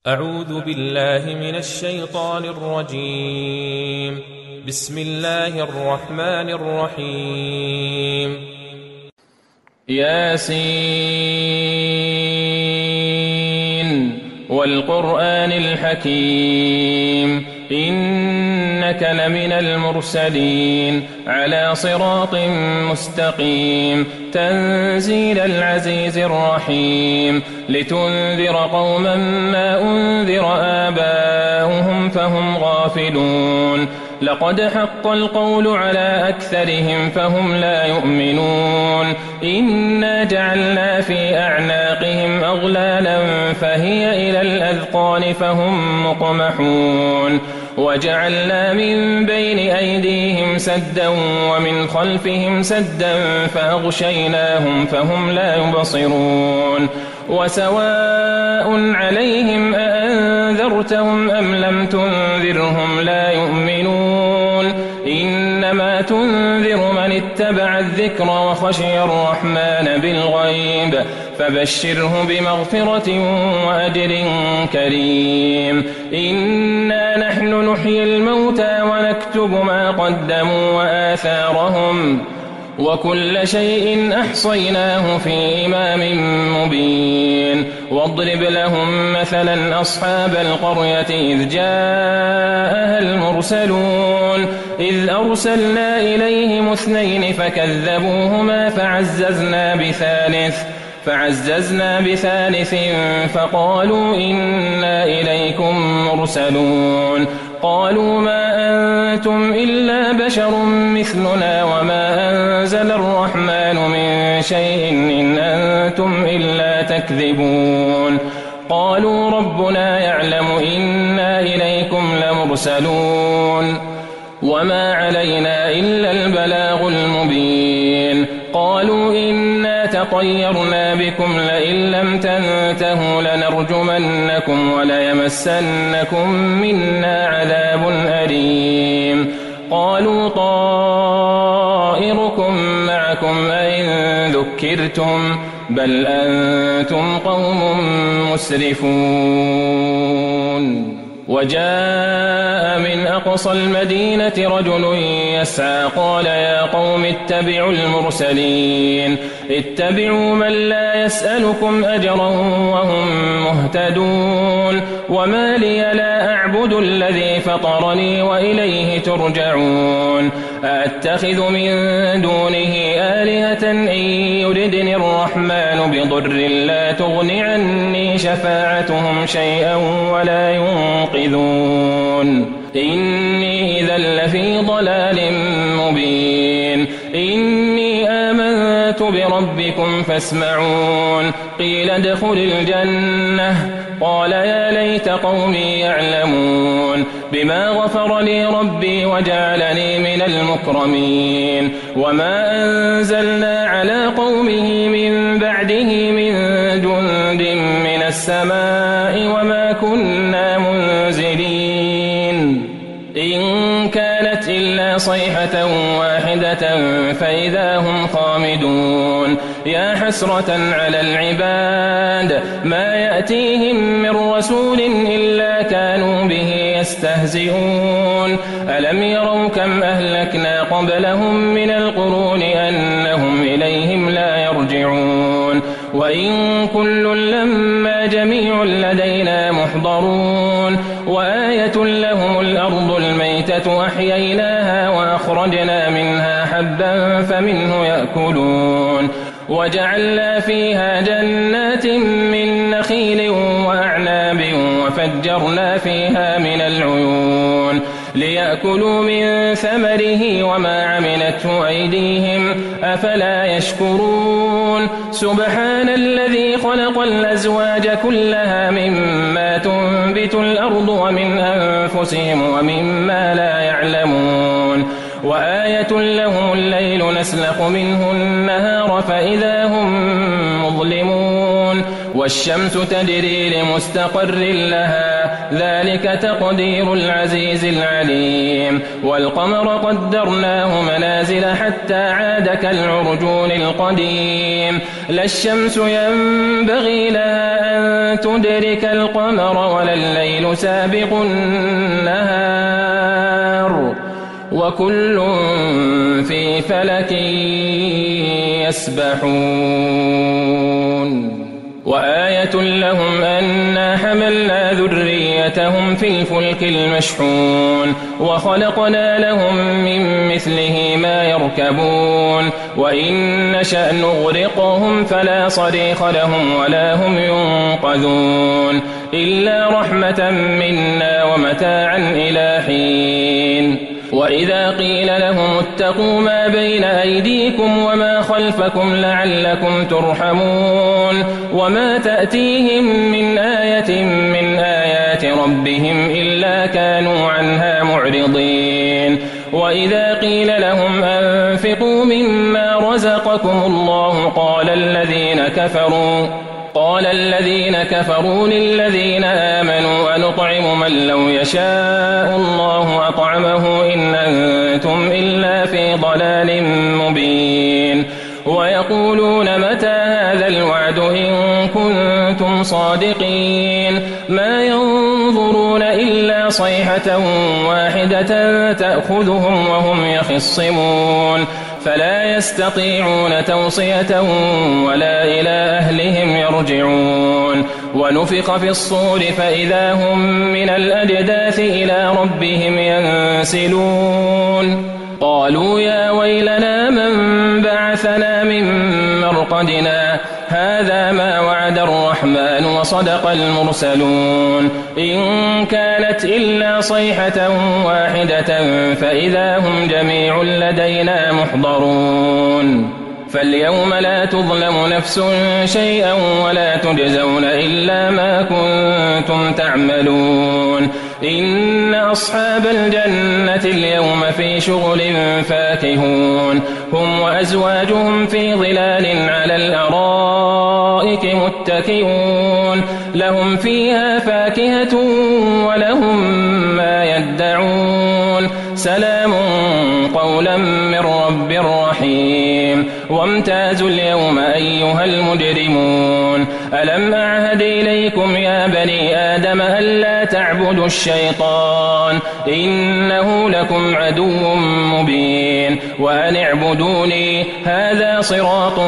أعوذ بالله من الشيطان الرجيم. بسم الله الرحمن الرحيم. ياسين والقرآن الحكيم إنك لمن المرسلين على صراط مستقيم تنزيل العزيز الرحيم لتنذر قوما ما أنذر آباؤهم فهم غافلون لقد حق القول على أكثرهم فهم لا يؤمنون إنا جعلنا في أعناقهم أغلالا فهي إلى الأذقان فهم مقمحون وجعلنا من بين أيديهم سدا ومن خلفهم سدا فأغشيناهم فهم لا يبصرون وسواء عليهم أأنذرتهم أم لم تنذرهم لا يؤمنون إنما تنذر من اتبع الذكر وخشي الرحمن بالغيب فبشره بمغفرة وأجر كريم إنا نحن نحيي الموتى ونكتب ما قدموا وآثارهم وكل شيء أحصيناه في إمام مبين واضرب لهم مثلا أصحاب القرية إذ جاءها المرسلون إذ أرسلنا إليهم 2 فكذبوهما فعززنا بثالث فقالوا إنا إليكم مرسلون قالوا ما أنتم إلا بشر مثلنا وما أنزل الرحمن من شيء إن أنتم إلا تكذبون قالوا ربنا يعلم إنا إليكم لمرسلون وما علينا إلا البلاغ المبين قالوا إنا تطيرنا بكم لئن لم تنتهوا لنرجمنكم وليمسنكم منا عذاب أليم قالوا طائركم معكم أئن ذكرتم بل أنتم قوم مسرفون وجاء من أقصى المدينة رجل يسعى قال يا قوم اتبعوا المرسلين اتبعوا من لا يسألكم أجرا وهم مهتدون وما لي لا أعبد الذي فطرني وإليه ترجعون أأتخذ من دونه آلهة إن يردني الرحمن بضر لا تغن عني شفاعتهم شيئا ولا ينقذون إني إذا لفي ضلال مبين إني آمنت بربكم فاسمعون قيل ادخل الجنة قال يا ليت قومي يعلمون بما غفر لي ربي وجعلني من المكرمين وما أنزلنا على قومه من بعده من جند من السماء وما كنا منزلين إن كانت إلا صيحة واحدة فإذا هم خامدون يا حسرة على العباد ما يأتيهم من رسول إلا كانوا به يستهزئون ألم يروا كم أهلكنا قبلهم من القرون أنهم إليهم لا يرجعون وإن كل لما جميع لدينا محضرون وآية لهم الأرض الميتة أحييناها وأخرجنا منها حبا فمنه يأكلون وجعلنا فيها جنات من نخيل وأعناب وفجرنا فيها من العيون ليأكلوا من ثمره وما عملته أيديهم أفلا يشكرون سبحان الذي خلق الأزواج كلها مما تنبت الأرض ومن أنفسهم ومما لا يعلمون وآية لهم الليل نسلخ منه النهار فإذا هم مظلمون والشمس تجري لمستقر لها ذلك تقدير العزيز العليم والقمر قدرناه منازل حتى عاد كالعرجون القديم لا الشمس ينبغي لها أن تدرك القمر ولا الليل سابق النهار وكل في فلك يسبحون وآية لهم أنا حملنا ذريتهم في الفلك المشحون وخلقنا لهم من مثله ما يركبون وإن نشأ نغرقهم فلا صريخ لهم ولا هم ينقذون إلا رحمة منا ومتاعا إلى حين وإذا قيل لهم اتقوا ما بين أيديكم وما خلفكم لعلكم ترحمون وما تأتيهم من آية من آيات ربهم إلا كانوا عنها معرضين وإذا قيل لهم أنفقوا مما رزقكم الله قال الذين كفروا للذين آمنوا أنطعم من لو يشاء الله أطعمه إن أنتم إلا في ضلال مبين ويقولون متى هذا الوعد إن كنتم صادقين ما ينظرون إلا صيحة واحدة تأخذهم وهم يخصمون فلا يستطيعون توصية ولا إلى أهلهم يرجعون ونفخ في الصور فإذا هم من الأجداث إلى ربهم ينسلون قالوا يا ويلنا من بعثنا من مرقدنا هذا ما وعد الرحمن وصدق المرسلون إن كانت إلا صيحة واحدة فإذا هم جميع لدينا محضرون فاليوم لا تظلم نفس شيئا ولا تجزون إلا ما كنتم تعملون إن أصحاب الجنة اليوم في شغل فاكهون هم وأزواجهم في ظلال على الأرائك متكئون لهم فيها فاكهة ولهم ما يدعون سلام قولا من رب رحيم وامتازوا اليوم أيها المجرمون ألم أعهد إليكم يا بني آدم ألا تعبدوا الشيطان إنه لكم عدو مبين وأن اعبدوني هذا صراط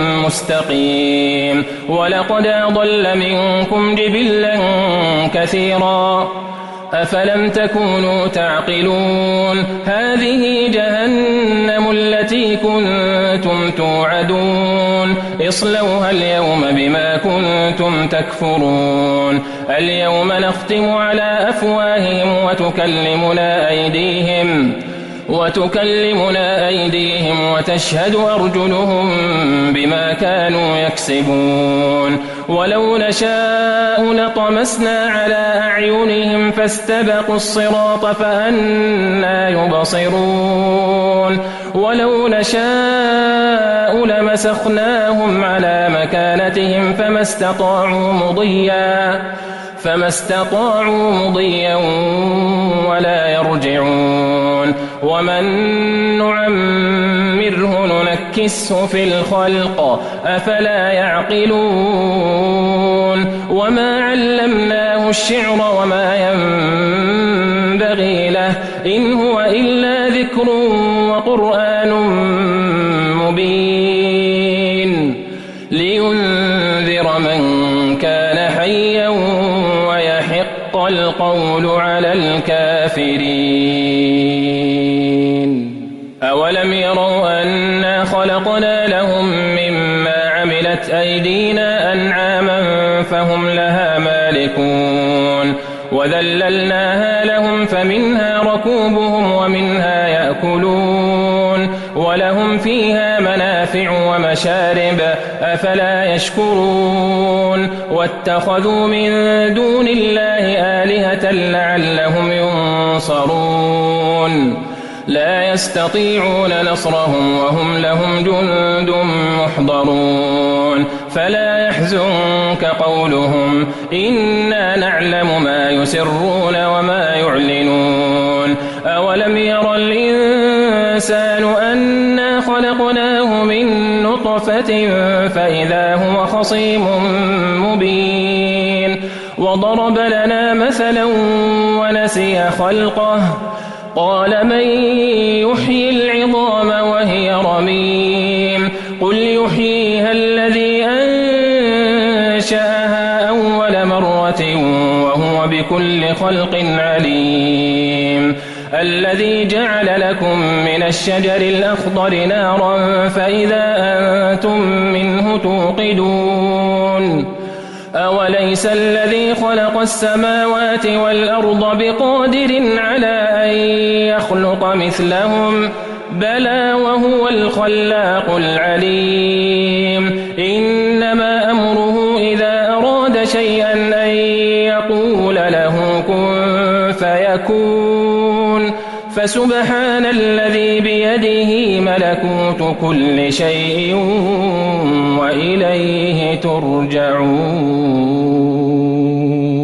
مستقيم ولقد أضل منكم جبلا كثيرا أفلم تكونوا تعقلون هذه جهنم التي كنتم توعدون اصلوها اليوم بما كنتم تكفرون اليوم نختم على أفواههم وتكلمنا أيديهم وتشهد أرجلهم بما كانوا يكسبون ولو نشاء لطمسنا على أعينهم فاستبقوا الصراط فأنى يبصرون ولو نشاء لمسخناهم على مكانتهم فما استطاعوا مضيا ولا يرجعون ومن نعمره ننكسه في الخلق أفلا يعقلون وما علمناه الشعر وما ينبغي له إن هو إلا ذكر وقرآن مبين لينذر من كان حيا ويحق القول على الكافرين أولم يروا أنا خلقنا لهم مما عملت أيدينا أنعاما فهم لها مالكون وذللناها لهم فمنها ركوبهم ومنها يأكلون ولهم فيها منافع ومشارب أفلا يشكرون واتخذوا من دون الله آلهة لعلهم ينصرون لا يستطيعون نصرهم وهم لهم جند محضرون فلا يحزنك قولهم إنا نعلم ما يسرون وما يعلنون أولم ير الإنسان أنا خلقناه من نطفة فإذا هو خصيم مبين وضرب لنا مثلا ونسي خلقه قال من يحيي العظام وهي رميم قل يحييها الذي أنشأها أول مرة وهو بكل خلق عليم الذي جعل لكم من الشجر الأخضر نارا فإذا أنتم منه توقدون أوليس الذي خلق السماوات والأرض بقادر على أن يخلق مثلهم بلى وهو الخلاق العليم إنما أمره إذا أراد شيئا أن يقول له كن فيكون فسبحان الذي بيده ملكوت كل شيء وإليه ترجعون